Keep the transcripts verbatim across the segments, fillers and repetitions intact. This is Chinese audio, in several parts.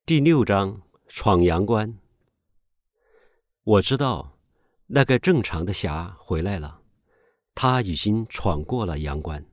第六章闯阳关。我知道那个正常的侠回来了，他已经闯过了阳关。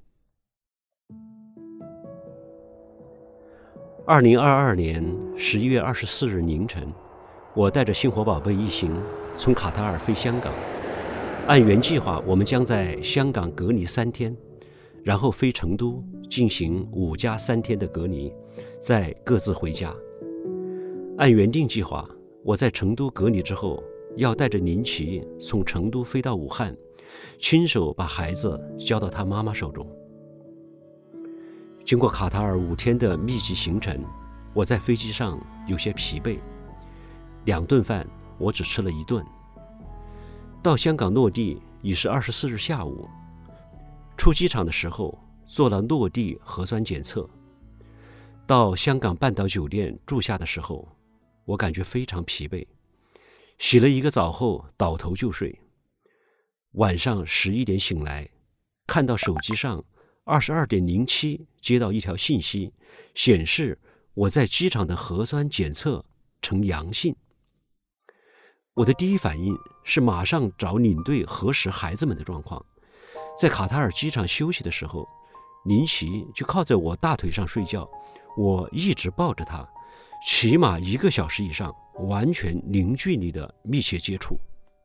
二零二二年十一月二十四日凌晨，我带着星火宝贝一行从卡塔尔飞香港。按原计划，我们将在香港隔离三天，然后飞成都进行五加三天的隔离，再各自回家。按原定计划，我在成都隔离之后，要带着林奇从成都飞到武汉，亲手把孩子交到他妈妈手中。经过卡塔尔五天的密集行程，我在飞机上有些疲惫，两顿饭我只吃了一顿。到香港落地已是二十四日下午，出机场的时候做了落地核酸检测。到香港半岛酒店住下的时候，我感觉非常疲惫，洗了一个澡后倒头就睡。晚上十一点醒来，看到手机上二十二点零七接到一条信息，显示我在机场的核酸检测呈阳性。我的第一反应是马上找领队核实孩子们的状况。在卡塔尔机场休息的时候，林奇就靠在我大腿上睡觉，我一直抱着他，起码一个小时以上，完全零距离的密切接触。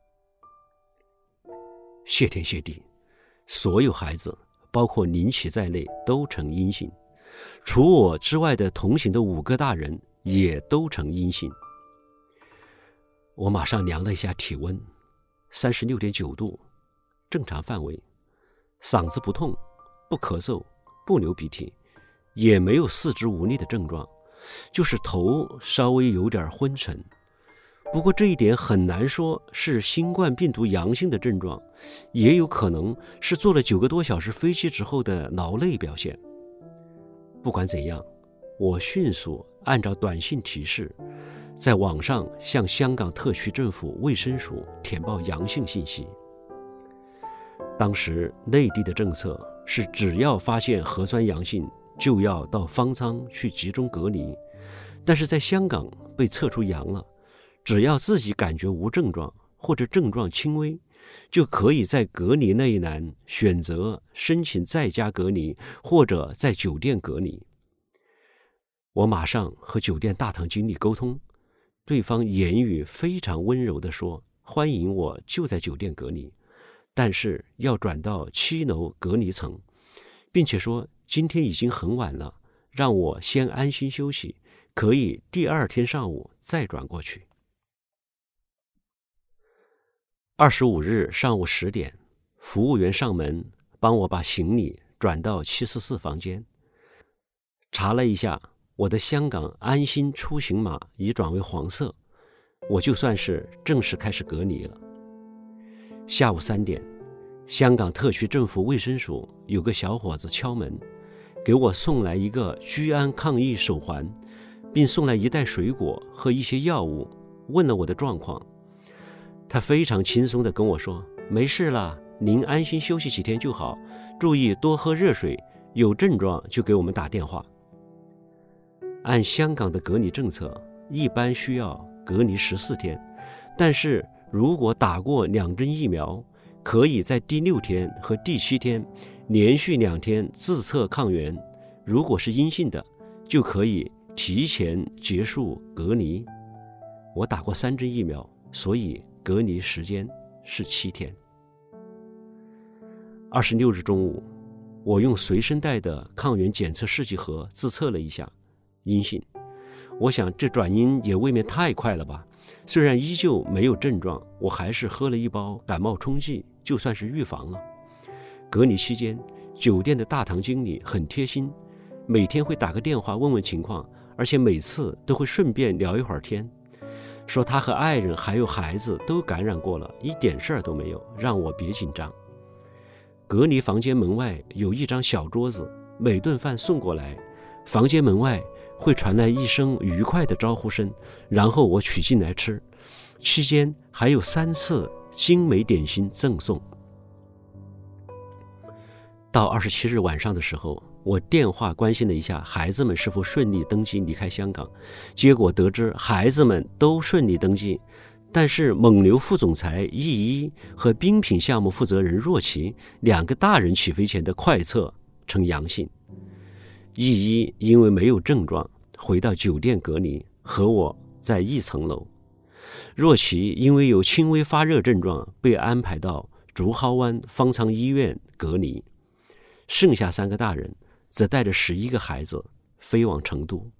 谢天谢地，所有孩子包括林奇在内都呈阴性，除我之外的同行的五个大人也都呈阴性。我马上量了一下体温， 三十六点九度，正常范围，嗓子不痛，不咳嗽，不流鼻涕，也没有四肢无力的症状，就是头稍微有点昏沉。不过这一点很难说是新冠病毒阳性的症状，也有可能是坐了九个多小时飞机之后的劳累表现。不管怎样，我迅速按照短信提示，在网上向香港特区政府卫生署填报阳性信息。当时内地的政策是只要发现核酸阳性就要到方舱去集中隔离，但是在香港被测出阳了，只要自己感觉无症状或者症状轻微，就可以在隔离那一栏选择申请在家隔离或者在酒店隔离。我马上和酒店大堂经理沟通，对方言语非常温柔地说，欢迎我就在酒店隔离，但是要转到七楼隔离层，并且说今天已经很晚了，让我先安心休息，可以第二天上午再转过去。二十五日上午十点，服务员上门帮我把行李转到七四四房间。查了一下，我的香港安心出行码已转为黄色，我就算是正式开始隔离了。下午三点，香港特区政府卫生署有个小伙子敲门，给我送来一个居安抗疫手环，并送来一袋水果和一些药物，问了我的状况。他非常轻松地跟我说，没事了，您安心休息几天就好，注意多喝热水，有症状就给我们打电话。按香港的隔离政策，一般需要隔离十四天，但是如果打过两针疫苗，可以在第六天和第七天连续两天自测抗原，如果是阴性的，就可以提前结束隔离。我打过三针疫苗，所以隔离时间是七天。二十六日中午，我用随身带的抗原检测试剂盒自测了一下，阴性。我想这转阴也未免太快了吧，虽然依旧没有症状，我还是喝了一包感冒冲剂，就算是预防了。隔离期间，酒店的大堂经理很贴心，每天会打个电话问问情况，而且每次都会顺便聊一会儿天，说他和爱人还有孩子都感染过了，一点事儿都没有，让我别紧张。隔离房间门外有一张小桌子，每顿饭送过来，房间门外会传来一声愉快的招呼声，然后我取进来吃，期间还有三次精美点心赠送。到二十七日晚上的时候， 我电话关心了一下孩子们是否顺利登机离开香港，结果得知孩子们都顺利登机，但是蒙牛副总裁易一和冰品项目负责人若琪两个大人起飞前的快测呈阳性。易一因为没有症状回到酒店隔离，和我在一层楼。若琪因为有轻微发热症状被安排到竹篙湾方舱医院隔离，剩下三个大人则带着十一个孩子飞往成都。